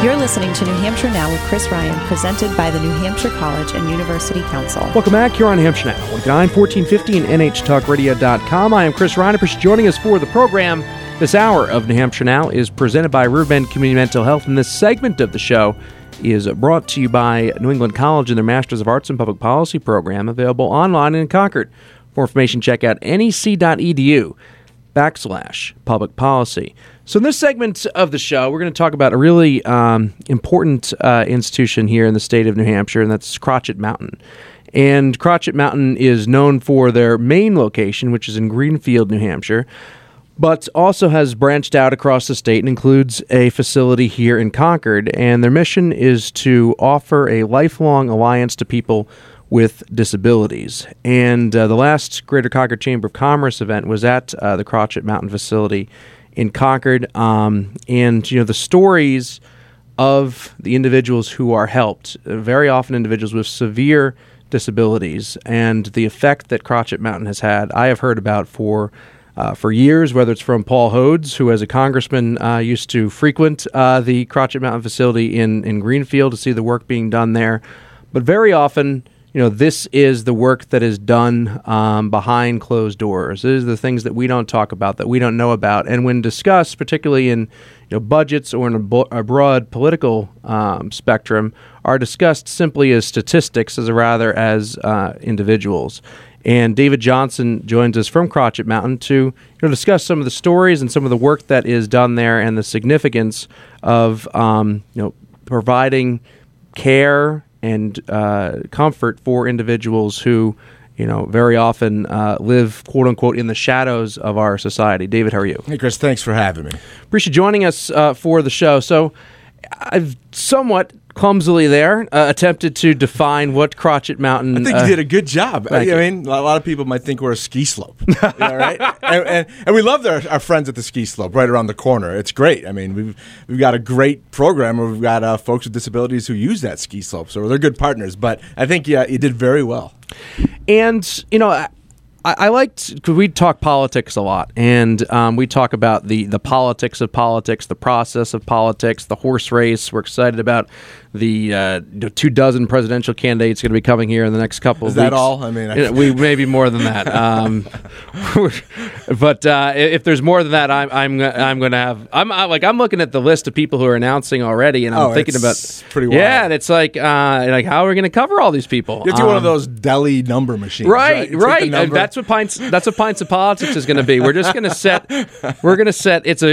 You're listening to New Hampshire Now with Chris Ryan, presented by the New Hampshire College and University Council. Welcome back. You're on New Hampshire Now, 1450 and NHTalkRadio.com. I am Chris Ryan. Appreciate you joining us for the program. This hour of New Hampshire Now is presented by Riverbend Community Mental Health, and this segment of the show is brought to you by New England College and their Masters of Arts in Public Policy program, available online and in Concord. For information, check out nec.edu/public policy. So in this segment of the show, we're going to talk about a really important institution here in the state of New Hampshire, and that's Crotchet Mountain. And Crotchet Mountain is known for their main location, which is in Greenfield, New Hampshire, but also has branched out across the state and includes a facility here in Concord. And their mission is to offer a lifelong alliance to people with disabilities. And the last Greater Concord Chamber of Commerce event was at the Crotchet Mountain facility in Concord. And, you know, the stories of the individuals who are helped, very often individuals with severe disabilities, and the effect that Crotchet Mountain has had, I have heard about for years, whether it's from Paul Hodes, who as a congressman used to frequent the Crotchet Mountain facility in Greenfield to see the work being done there. But very often, you know, this is the work that is done behind closed doors. This is the things that we don't talk about, that we don't know about. And when discussed, particularly in budgets or in a broad political spectrum, are discussed simply as statistics as rather as individuals. And David Johnson joins us from Crotchet Mountain to discuss some of the stories and some of the work that is done there and the significance of providing care and comfort for individuals who very often live, quote unquote, in the shadows of our society. David, how are you? Hey, Chris, thanks for having me. Appreciate you joining us for the show. So I've somewhat clumsily there attempted to define what Crotchet Mountain... I think you did a good job. I mean, a lot of people might think we're a ski slope, right? and we love our friends at the ski slope right around the corner. It's great. I mean, we've got a great program where we've got folks with disabilities who use that ski slope, so they're good partners. But I think you did very well. And, I liked, because we talk politics a lot, and we talk about the politics of politics, the process of politics, the horse race. We're excited about the 24 presidential candidates going to be coming here in the next couple of weeks. Is that all? I mean, we maybe more than that. But if there's more than that, I'm going to have. I'm looking at the list of people who are announcing already, and I'm thinking about pretty wild. Yeah, and it's like how are we going to cover all these people? You have to do one of those deli number machines, right? That's what Pints of Politics is going to be. We're just going to set. We're going to set. It's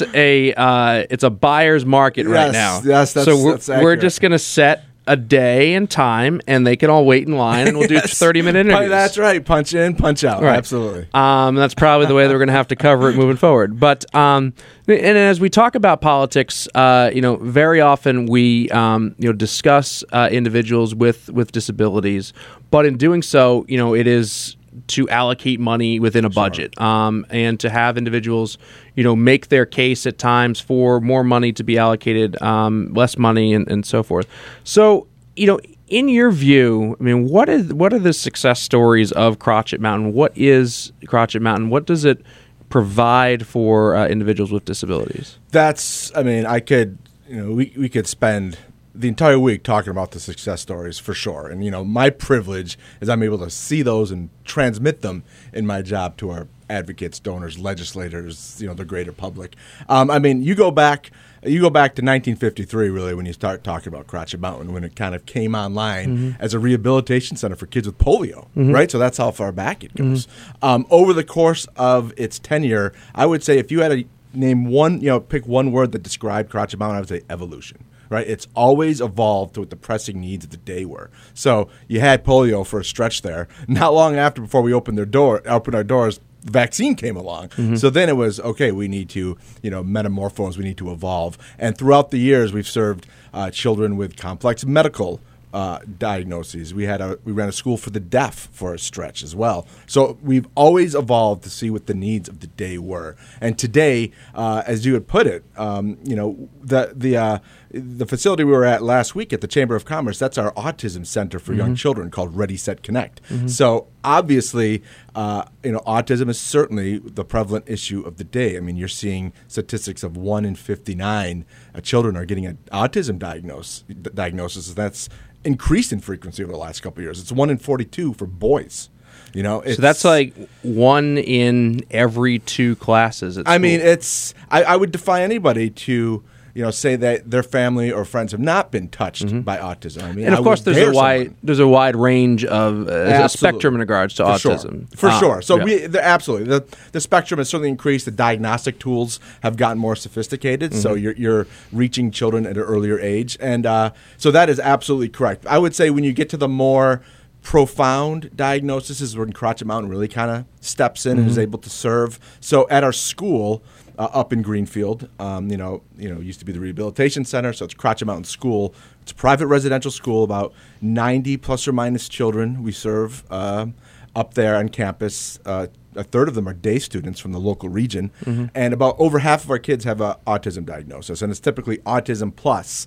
a buyer's market right now. Yes, that's we're just going to set a day and time, and they can all wait in line, and we'll do 30-minute interviews. That's right. Punch in, punch out. Right. Absolutely. That's probably the way that we're going to have to cover it moving forward. But and as we talk about politics, very often we discuss individuals with disabilities, but in doing so, it is to allocate money within a budget, and to have individuals, make their case at times for more money to be allocated, less money, and so forth. So, in your view, I mean, what are the success stories of Crotchet Mountain? What is Crotchet Mountain? What does it provide for individuals with disabilities? I could, we could spend the entire week talking about the success stories for sure. And, my privilege is I'm able to see those and transmit them in my job to our advocates, donors, legislators, the greater public. You go back to 1953, really, when you start talking about Crotchet Mountain, when it kind of came online as a rehabilitation center for kids with polio, right? So that's how far back it goes. Over the course of its tenure, I would say if you had to name one, pick one word that described Crotchet Mountain, I would say evolution. Right, it's always evolved to what the pressing needs of the day were. So you had polio for a stretch there. Not long after, before we opened our doors, the vaccine came along. So then it was okay. We need to, metamorphose. We need to evolve. And throughout the years, we've served children with complex medical diagnoses. We ran a school for the deaf for a stretch as well. So we've always evolved to see what the needs of the day were. And today, as you would put it, the facility we were at last week at the Chamber of Commerce, that's our autism center for young children called Ready, Set, Connect. So obviously, autism is certainly the prevalent issue of the day. I mean, you're seeing statistics of 1 in 59 children are getting an autism diagnosis. That's increased in frequency over the last couple of years. It's 1 in 42 for boys. So that's like 1 in every 2 classes at school. I mean, I would defy anybody to say that their family or friends have not been touched by autism. I mean, and of course, there's a wide range of a spectrum in regards to autism. For sure. So absolutely, the spectrum has certainly increased. The diagnostic tools have gotten more sophisticated. So you're reaching children at an earlier age, and so that is absolutely correct. I would say when you get to the more profound diagnosis is when Crotchet Mountain really kind of steps in and is able to serve. So at our school up in Greenfield, used to be the rehabilitation center, so it's Crotchet Mountain School. It's a private residential school, about 90 plus or minus children we serve up there on campus. A third of them are day students from the local region, and about over half of our kids have an autism diagnosis, and it's typically autism plus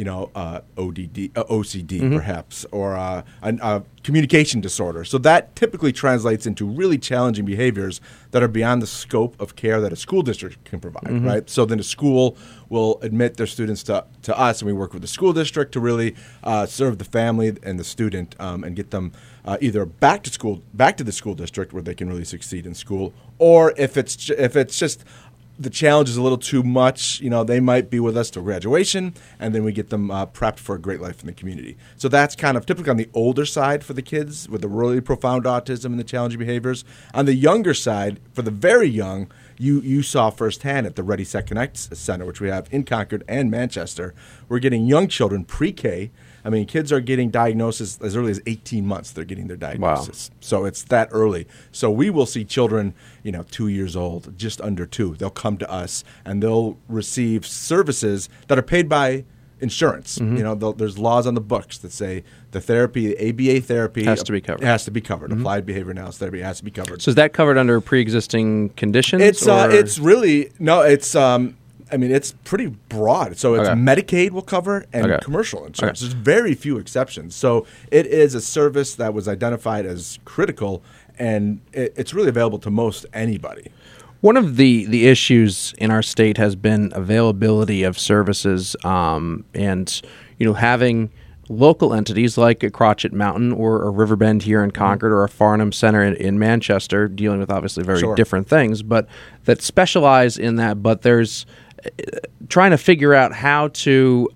OCD perhaps, or a communication disorder. So that typically translates into really challenging behaviors that are beyond the scope of care that a school district can provide, right? So then a school will admit their students to us, and we work with the school district to really serve the family and the student and get them either back to the school district where they can really succeed in school, or if it's just the challenge is a little too much, they might be with us till graduation, and then we get them prepped for a great life in the community. So that's kind of typically on the older side for the kids with the really profound autism and the challenging behaviors. On the younger side, for the very young, you saw firsthand at the Ready, Set, Connect Center, which we have in Concord and Manchester, we're getting young children pre-K. I mean, kids are getting diagnosis as early as 18 months. They're getting their diagnosis. Wow. So it's that early. So we will see children, 2 years old, just under 2. They'll come to us, and they'll receive services that are paid by insurance. There's laws on the books that say the therapy, the ABA therapy, has to be covered. Has to be covered. Applied behavior analysis therapy has to be covered. So is that covered under pre-existing conditions? It's pretty broad. So it's Medicaid will cover and commercial insurance. There's very few exceptions. So it is a service that was identified as critical, and it's really available to most anybody. One of the issues in our state has been availability of services, and having local entities like a Crotchet Mountain or a Riverbend here in Concord or a Farnham Center in Manchester, dealing with obviously very different things, but that specialize in that. But there's trying to figure out how to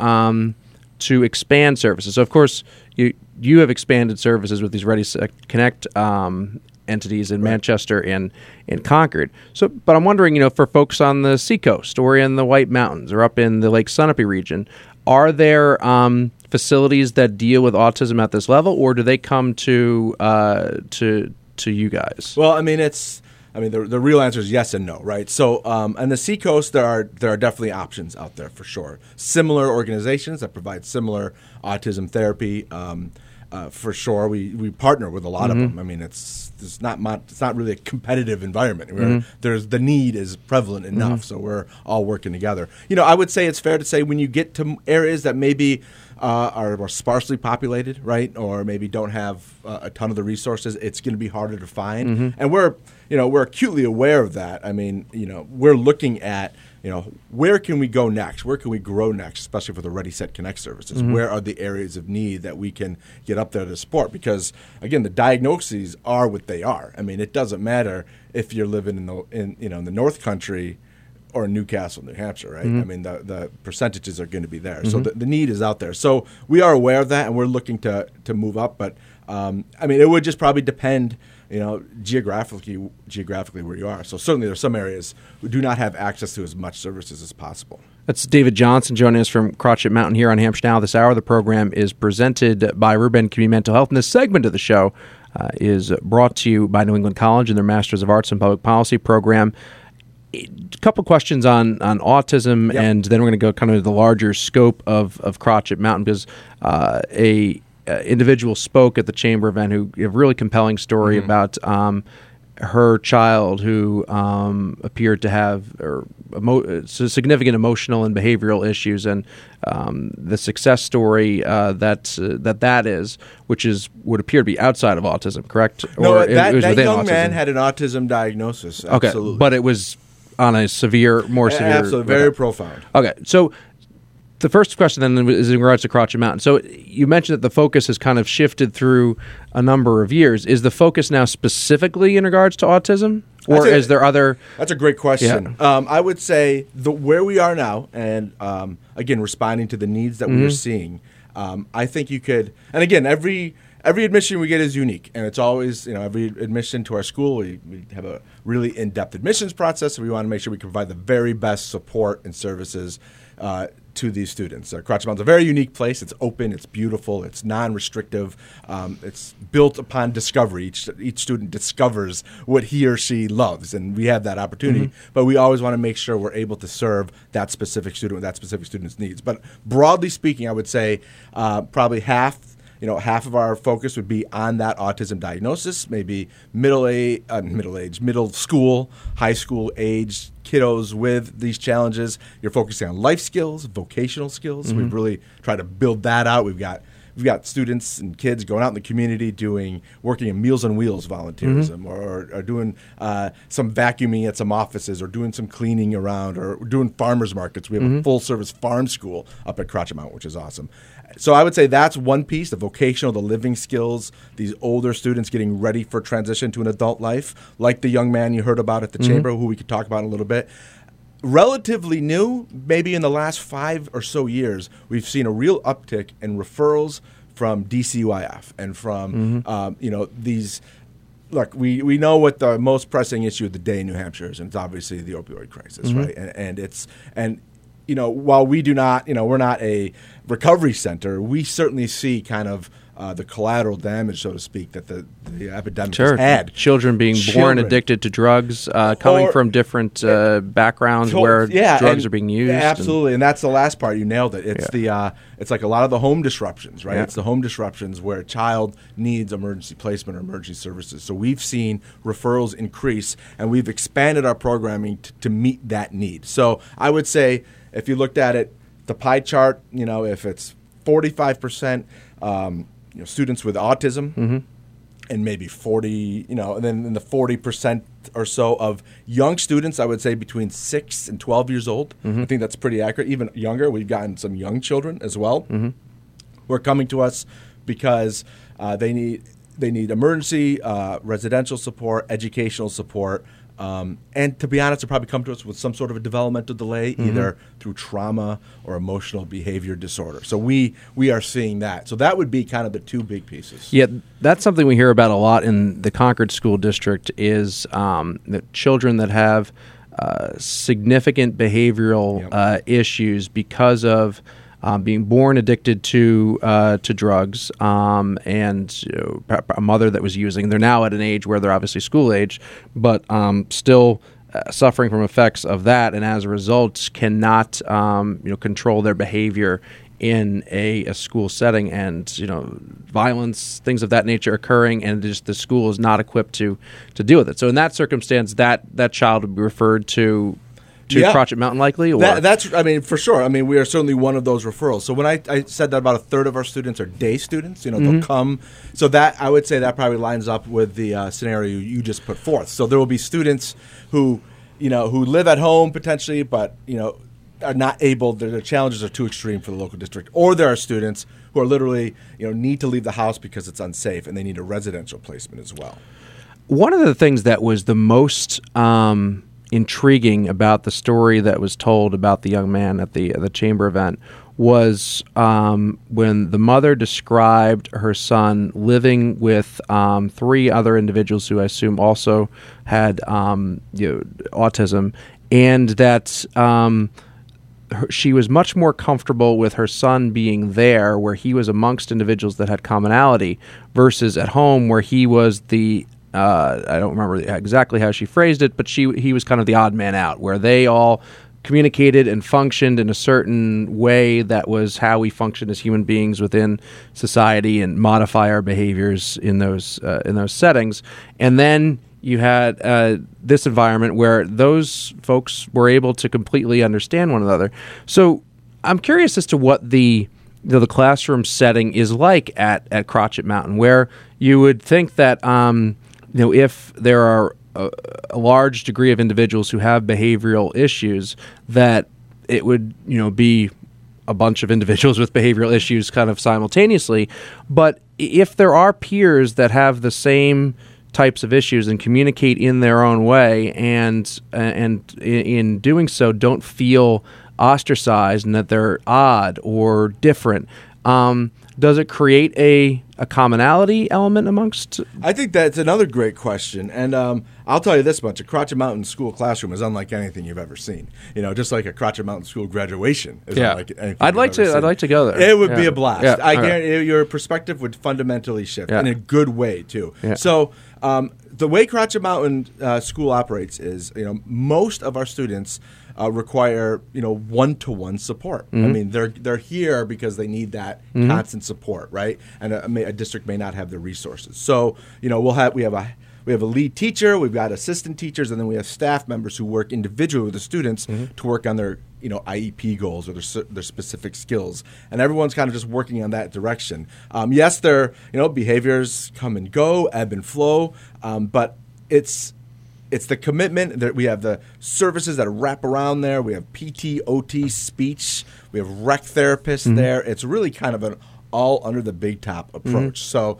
expand services. So of course you have expanded services with these Ready, Set, Connect entities in Manchester and in Concord. So, but I'm wondering, for folks on the Seacoast or in the White Mountains or up in the Lake Sunapee region, are there facilities that deal with autism at this level, or do they come to you guys? Well, the real answer is yes and no, right? So on the Seacoast, there are definitely options out there for sure. Similar organizations that provide similar autism therapy. For sure, we partner with a lot of them. I mean, it's not really a competitive environment. The need is prevalent enough, so we're all working together. I would say it's fair to say when you get to areas that maybe are more sparsely populated, right, or maybe don't have a ton of the resources, it's going to be harder to find. And we're acutely aware of that. I mean, we're looking at where can we go next? Where can we grow next, especially for the Ready, Set, Connect services? Where are the areas of need that we can get up there to support? Because, again, the diagnoses are what they are. I mean, it doesn't matter if you're living in the North Country or Newcastle, New Hampshire, right? I mean, the percentages are going to be there. So the need is out there. So we are aware of that, and we're looking to move up. But, it would just probably depend geographically where you are. So certainly there are some areas who do not have access to as much services as possible. That's David Johnson joining us from Crotchet Mountain here on Hampshire Now. This hour of the program is presented by Riverbend Community Mental Health, and this segment of the show is brought to you by New England College and their Masters of Arts and Public Policy program. A couple questions on autism, and then we're going to go kind of the larger scope of Crotchet Mountain, because individual spoke at the chamber event who gave a really compelling story about her child who appeared to have significant emotional and behavioral issues, and the success story that is, which would appear to be outside of autism, correct? No, or that it was within young autism. man had an autism diagnosis. Absolutely. Okay, but it was on a more severe. Absolutely, very profound. Okay, so the first question then is in regards to Crotchet Mountain. So you mentioned that the focus has kind of shifted through a number of years. Is the focus now specifically in regards to autism? Or is there other... That's a great question. Yeah. I would say where we are now, and again, responding to the needs that we are seeing, I think you could... And again, every admission we get is unique, and it's always, every admission to our school, we have a really in-depth admissions process, and we want to make sure we can provide the very best support and services to these students. Crotchet Mountain's a very unique place. It's open, it's beautiful, it's non-restrictive, it's built upon discovery. Each student discovers what he or she loves, and we have that opportunity, but we always want to make sure we're able to serve that specific student with that specific student's needs. But broadly speaking, I would say probably half of our focus would be on that autism diagnosis, maybe middle school, high school age kiddos with these challenges. You're focusing on life skills, vocational skills. We've really tried to build that out. We've got students and kids going out in the community working in Meals on Wheels volunteerism, or doing some vacuuming at some offices, or doing some cleaning around, or doing farmers markets. We have a full-service farm school up at Crotchet Mountain, which is awesome. So I would say that's one piece, the vocational, the living skills, these older students getting ready for transition to an adult life, like the young man you heard about at the Chamber, who we could talk about in a little bit. Relatively new, maybe in the last 5 or so years, we've seen a real uptick in referrals from DCUIF and from these. Look, we know what the most pressing issue of the day in New Hampshire is, and it's obviously the opioid crisis, right? And while we do not, we're not a recovery center, we certainly see kind of the collateral damage, so to speak, that the epidemic has had. Children being born addicted to drugs, coming from different backgrounds where drugs are being used. Absolutely, and that's the last part. You nailed it. It's it's like a lot of the home disruptions, right? Yeah. It's the home disruptions where a child needs emergency placement or emergency services. So we've seen referrals increase, and we've expanded our programming to meet that need. So I would say, if you looked at it, the pie chart, if it's 45%, students with autism, and maybe 40, and then in the 40% or so of young students, I would say between 6 and 12 years old. I think that's pretty accurate. Even younger, we've gotten some young children as well who are coming to us because they need emergency residential support, educational support. And to be honest, they'll probably come to us with some sort of a developmental delay, either through trauma or emotional behavior disorder. So we are seeing that. So that would be kind of the two big pieces. Yeah, that's something we hear about a lot in the Concord School District is the children that have significant behavioral issues because of being born addicted to drugs, and a mother that was using. They're now at an age where they're obviously school age, but still suffering from effects of that, and as a result cannot control their behavior in a school setting, and violence, things of that nature occurring, and just the school is not equipped to deal with it. So in that circumstance, that child would be referred to Crotchet Mountain, likely? Or? That's for sure. We are certainly one of those referrals. So when I said that about a third of our students are day students, they'll come. So that, I would say that probably lines up with the scenario you just put forth. So there will be students who live at home potentially, but, are not able, their challenges are too extreme for the local district. Or there are students who are literally, need to leave the house because it's unsafe, and they need a residential placement as well. One of the things that was the most intriguing about the story that was told about the young man at the Chamber event was when the mother described her son living with 3 other individuals who I assume also had autism, and that she was much more comfortable with her son being there where he was amongst individuals that had commonality versus at home where he was the I don't remember exactly how she phrased it, but he was kind of the odd man out, where they all communicated and functioned in a certain way that was how we function as human beings within society and modify our behaviors in those settings. And then you had this environment where those folks were able to completely understand one another. So I'm curious as to what the classroom setting is like at Crotchet Mountain, where you would think that if there are a large degree of individuals who have behavioral issues, that it would be a bunch of individuals with behavioral issues kind of simultaneously. But if there are peers that have the same types of issues and communicate in their own way, and in doing so don't feel ostracized and that they're odd or different, does it create a commonality element amongst? I think that's another great question, and I'll tell you this much: a Crotchet Mountain School classroom is unlike anything you've ever seen. Just like a Crotchet Mountain School graduation is unlike anything. I'd like to go there. It would be a blast. Yeah. I guarantee your perspective would fundamentally shift in a good way too. Yeah. So the way Crotchet Mountain School operates is, most of our students require one-to-one support. I mean, they're here because they need that constant support, right? And a district may not have the resources. So we have a lead teacher, we've got assistant teachers, and then we have staff members who work individually with the students to work on their IEP goals or their specific skills, and everyone's kind of just working on that direction. Yes, their behaviors come and go, ebb and flow, but it's the commitment that we have, the services that wrap around there. We have PT, OT, speech. We have rec therapists there. It's really kind of an all under the big top approach. So,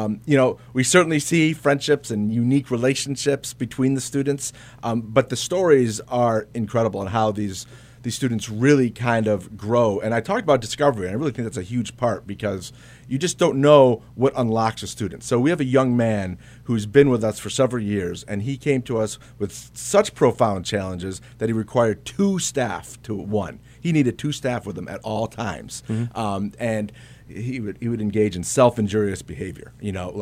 we certainly see friendships and unique relationships between the students, but the stories are incredible and how these students really kind of grow. And I talked about discovery, and I really think that's a huge part because you just don't know what unlocks a student. So we have a young man who's been with us for several years, and he came to us with such profound challenges that he required 2 staff to 1. He needed 2 staff with him at all times. And he would engage in self-injurious behavior,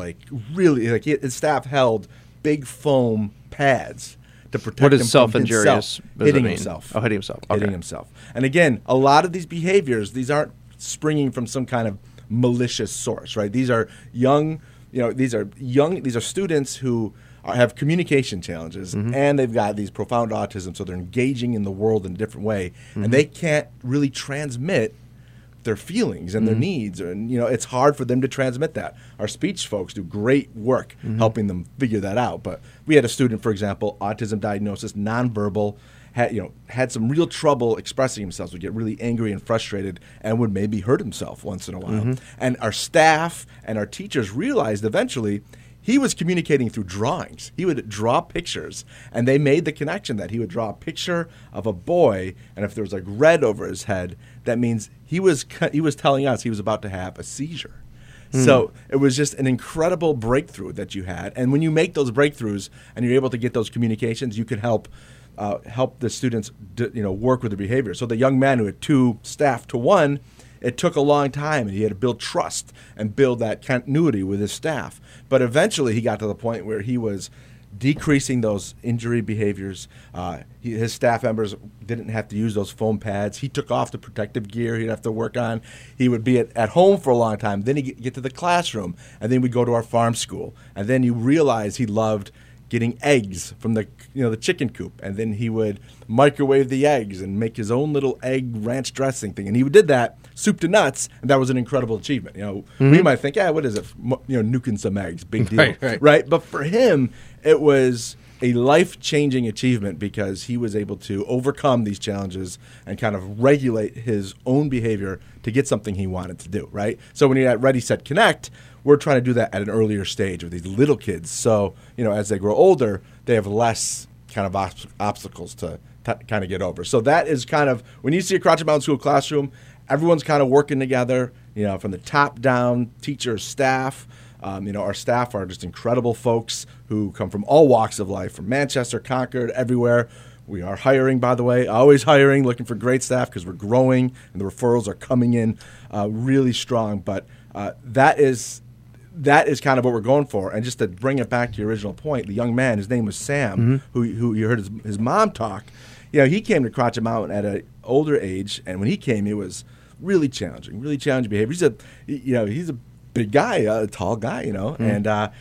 really, his staff held big foam pads to protect what is him self-injurious? From hitting himself. Oh, hitting himself. Okay. Hitting himself. And again, a lot of these behaviors, these aren't springing from some kind of malicious source, right? These are young, these are students who have communication challenges, and they've got these profound autism, so they're engaging in the world in a different way, and they can't really transmit their feelings and their needs, and it's hard for them to transmit that. Our speech folks do great work helping them figure that out. But we had a student, for example, autism diagnosis, nonverbal, had some real trouble expressing himself, would get really angry and frustrated and would maybe hurt himself once in a while. And our staff and our teachers realized eventually he was communicating through drawings. He would draw pictures, and they made the connection that he would draw a picture of a boy, and if there was like red over his head, that means he was telling us he was about to have a seizure. So it was just an incredible breakthrough that you had. And when you make those breakthroughs and you're able to get those communications, you can help the students work with the behavior. So the young man who had 2 staff to 1, it took a long time, and he had to build trust and build that continuity with his staff. But eventually he got to the point where he was decreasing those injury behaviors. His staff members didn't have to use those foam pads. He took off the protective gear he'd have to work on. He would be at home for a long time. Then he'd get to the classroom, and then we'd go to our farm school. And then you realize he loved getting eggs from the chicken coop, and then he would microwave the eggs and make his own little egg ranch dressing thing, and he did that soup to nuts, and that was an incredible achievement. We might think, what is it? Nuking some eggs, big deal, right? But for him, it was a life-changing achievement because he was able to overcome these challenges and kind of regulate his own behavior to get something he wanted to do, right? So when you're at Ready, Set, Connect, we're trying to do that at an earlier stage with these little kids. So, as they grow older, they have less kind of obstacles to kind of get over. So that is kind of, when you see a Crotchet Mountain School classroom, everyone's kind of working together, from the top down, teachers, staff. Our staff are just incredible folks who come from all walks of life, from Manchester, Concord, everywhere. We are hiring, by the way, always hiring, looking for great staff because we're growing and the referrals are coming in really strong. But that is kind of what we're going for. And just to bring it back to your original point, the young man, his name was Sam, who you heard his mom talk. He came to Crotchet Mountain at an older age, and when he came, it was really challenging behavior. He's a big guy, a tall guy, and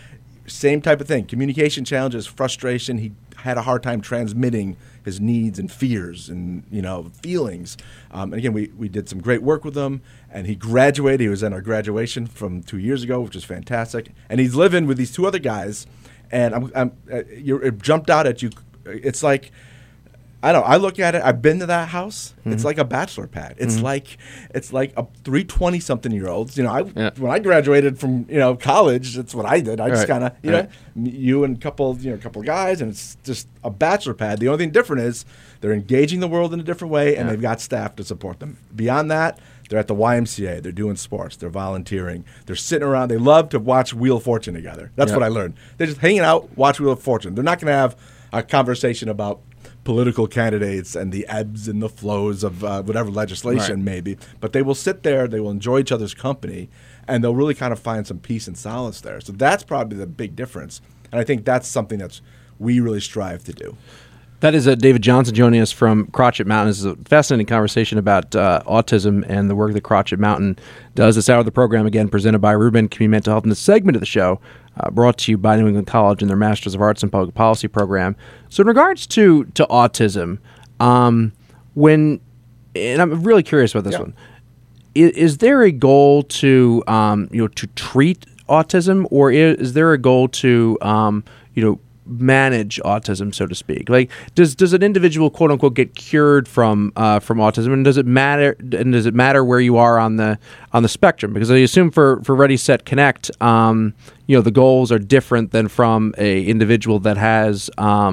same type of thing. Communication challenges, frustration. He had a hard time transmitting his needs and fears and feelings. And again, we did some great work with him, and he graduated. He was in our graduation from 2 years ago, which was fantastic. And he's living with these two other guys, and it jumped out at you. It's like, I don't know. I look at it. I've been to that house. Mm-hmm. It's like a bachelor pad. It's like a 320-something-year-olds. When I graduated from college, that's what I did. I just kind of you and a couple guys, and it's just a bachelor pad. The only thing different is they're engaging the world in a different way, and they've got staff to support them. Beyond that, they're at the YMCA. They're doing sports. They're volunteering. They're sitting around. They love to watch Wheel of Fortune together. That's what I learned. They're just hanging out, watch Wheel of Fortune. They're not going to have a conversation about political candidates and the ebbs and the flows of whatever legislation maybe, but they will sit there, they will enjoy each other's company, and they'll really kind of find some peace and solace there. So that's probably the big difference, and I think that's something that we really strive to do. That is David Johnson joining us from Crotchet Mountain. This is a fascinating conversation about autism and the work that Crotchet Mountain does. This hour of the program, again, presented by Reuben Community Mental Health. And this segment of the show brought to you by New England College and their Masters of Arts in Public Policy program. So in regards to autism, and I'm really curious about this one, is there a goal to to treat autism, or is there a goal to manage autism, so to speak? Like, does an individual, quote unquote, get cured from autism, and does it matter? And does it matter where you are on the spectrum? Because I assume for Ready Set Connect, the goals are different than from a individual that has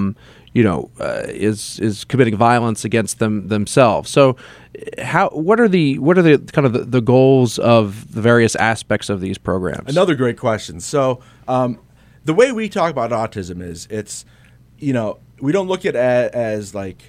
is committing violence against themselves. So, what are the kind of the goals of the various aspects of these programs? Another great question. So, the way we talk about autism is we don't look at it as like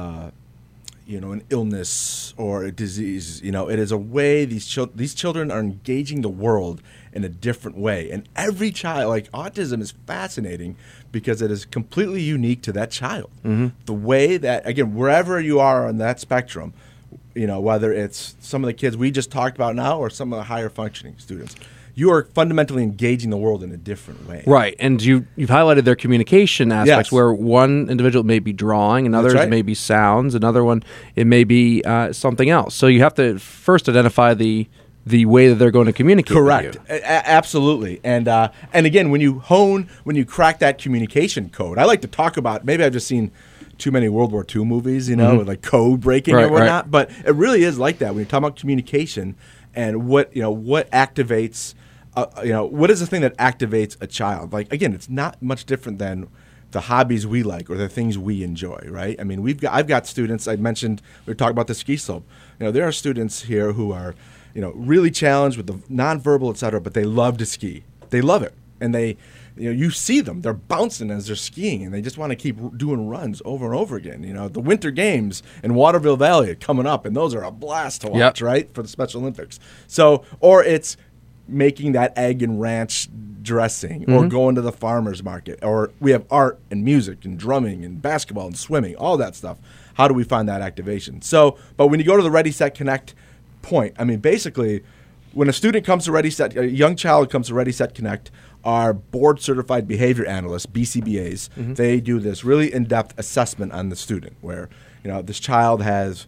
an illness or a disease. It is a way these children are engaging the world in a different way. And every child, like, autism is fascinating because it is completely unique to that child. Mm-hmm. The way that, again, wherever you are on that spectrum, whether it's some of the kids we just talked about now or some of the higher functioning students, you are fundamentally engaging the world in a different way. Right, and you've highlighted their communication aspects, where one individual may be drawing, another may be sounds, another one it may be something else. So you have to first identify the way that they're going to communicate. Correct, with you. Absolutely. And again, when you crack that communication code, I like to talk about, maybe I've just seen too many World War II movies, with like code breaking or whatnot, but it really is like that when you're talking about communication and what activates. What is the thing that activates a child? Like, again, it's not much different than the hobbies we like or the things we enjoy, right? I mean, I've got students. I mentioned we were talking about the ski slope. There are students here who are, really challenged with the nonverbal, et cetera, but they love to ski. They love it, and they, you see them. They're bouncing as they're skiing, and they just want to keep doing runs over and over again. The Winter Games in Waterville Valley are coming up, and those are a blast to watch, right, for the Special Olympics. So, or it's making that egg and ranch dressing, or going to the farmer's market, or we have art and music and drumming and basketball and swimming, all that stuff. How do we find that activation? So, but when you go to the Ready, Set, Connect point, I mean, basically, when a student comes to a young child comes to Ready, Set, Connect, our board-certified behavior analysts, BCBAs, they do this really in-depth assessment on the student where, this child has,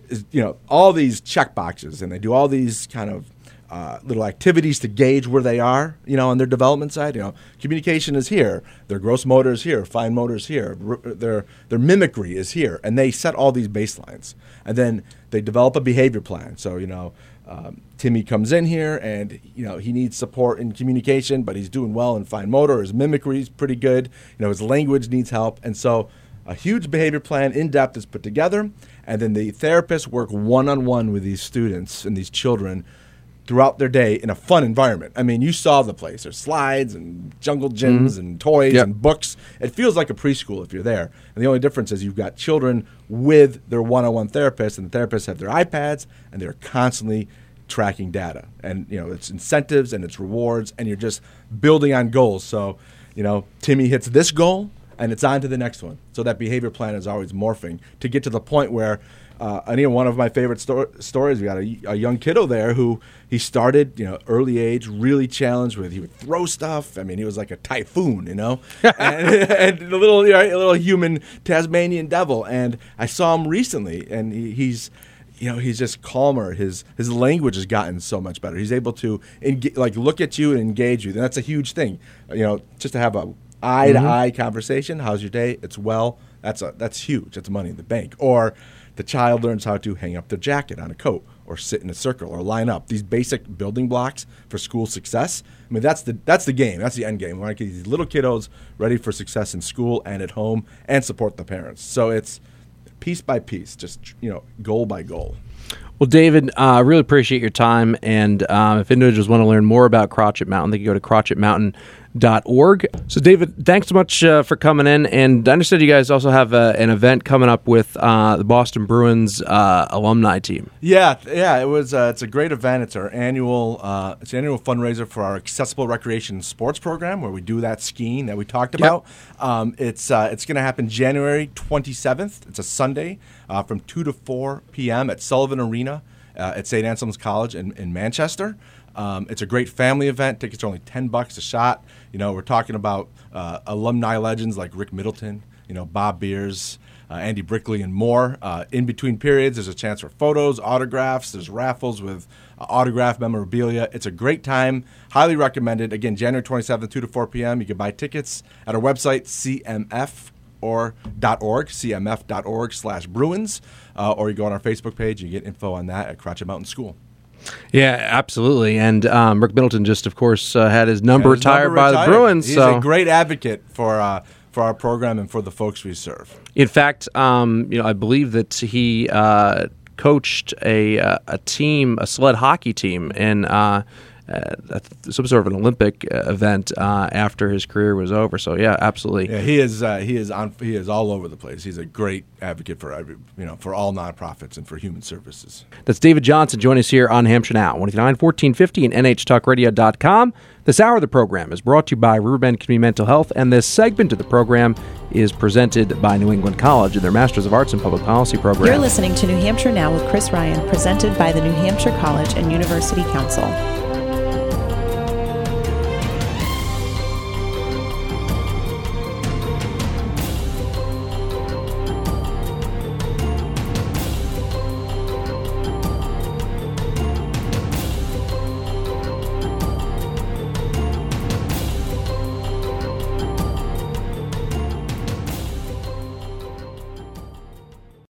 all these check boxes, and they do all these kind of little activities to gauge where they are, on their development side. Communication is here, their gross motor is here, fine motor is here, their mimicry is here, and they set all these baselines, and then they develop a behavior plan. So Timmy comes in here, and he needs support in communication, but he's doing well in fine motor. His mimicry is pretty good. His language needs help, and so a huge behavior plan, in depth, is put together, and then the therapists work one-on-one with these students and these children throughout their day in a fun environment. I mean, you saw the place. There's slides and jungle gyms and toys and books. It feels like a preschool if you're there. And the only difference is you've got children with their one-on-one therapist, and the therapists have their iPads, and they're constantly tracking data. And, it's incentives and it's rewards, and you're just building on goals. So, Timmy hits this goal, and it's on to the next one. So that behavior plan is always morphing to get to the point where, one of my favorite stories, we got a young kiddo there who he started, early age, really challenged with, he would throw stuff. I mean, he was like a typhoon, and a little human Tasmanian devil. And I saw him recently, and he's just calmer. His language has gotten so much better. He's able to look at you and engage you. And that's a huge thing. Just to have a eye-to-eye conversation. How's your day? It's well. That's huge. That's money in the bank. Or the child learns how to hang up their jacket on a coat, or sit in a circle, or line up. These basic building blocks for school success. I mean, that's the game. That's the end game. We want to get these little kiddos ready for success in school and at home, and support the parents. So it's piece by piece, just goal by goal. Well, David, I really appreciate your time. And if individuals want to learn more about Crotchet Mountain, they can go to crotchetmountain.org. So, David, thanks so much for coming in. And I understand you guys also have an event coming up with the Boston Bruins alumni team. Yeah, it's a great event. It's our annual fundraiser for our Accessible Recreation and Sports program, where we do that skiing that we talked about. It's going to happen January 27th. It's a Sunday from 2 to 4 p.m. at Sullivan Arena at St. Anselm's College in Manchester. It's a great family event. Tickets are only $10 a shot. We're talking about alumni legends like Rick Middleton, Bob Beers, Andy Brickley, and more. In between periods, there's a chance for photos, autographs. There's raffles with autograph memorabilia. It's a great time. Highly recommended. Again, January 27th, 2 to 4 p.m. You can buy tickets at our website, cmf.org/Bruins, or you go on our Facebook page and you get info on that at Crotchet Mountain School. Yeah, absolutely. And Rick Middleton just, of course, had his number retired by the Bruins. He's a great advocate for our program and for the folks we serve. In fact, I believe that he coached a team, a sled hockey team, in some sort of an Olympic event after his career was over. So yeah, absolutely. Yeah, he is all over the place. He's a great advocate for all nonprofits and for human services. That's David Johnson. Join us here on Hampshire Now, 189-1450 and nhtalkradio.com. This hour of the program is brought to you by Riverbend Community Mental Health, and this segment of the program is presented by New England College and their Masters of Arts in Public Policy program. You're listening to New Hampshire Now with Chris Ryan, presented by the New Hampshire College and University Council.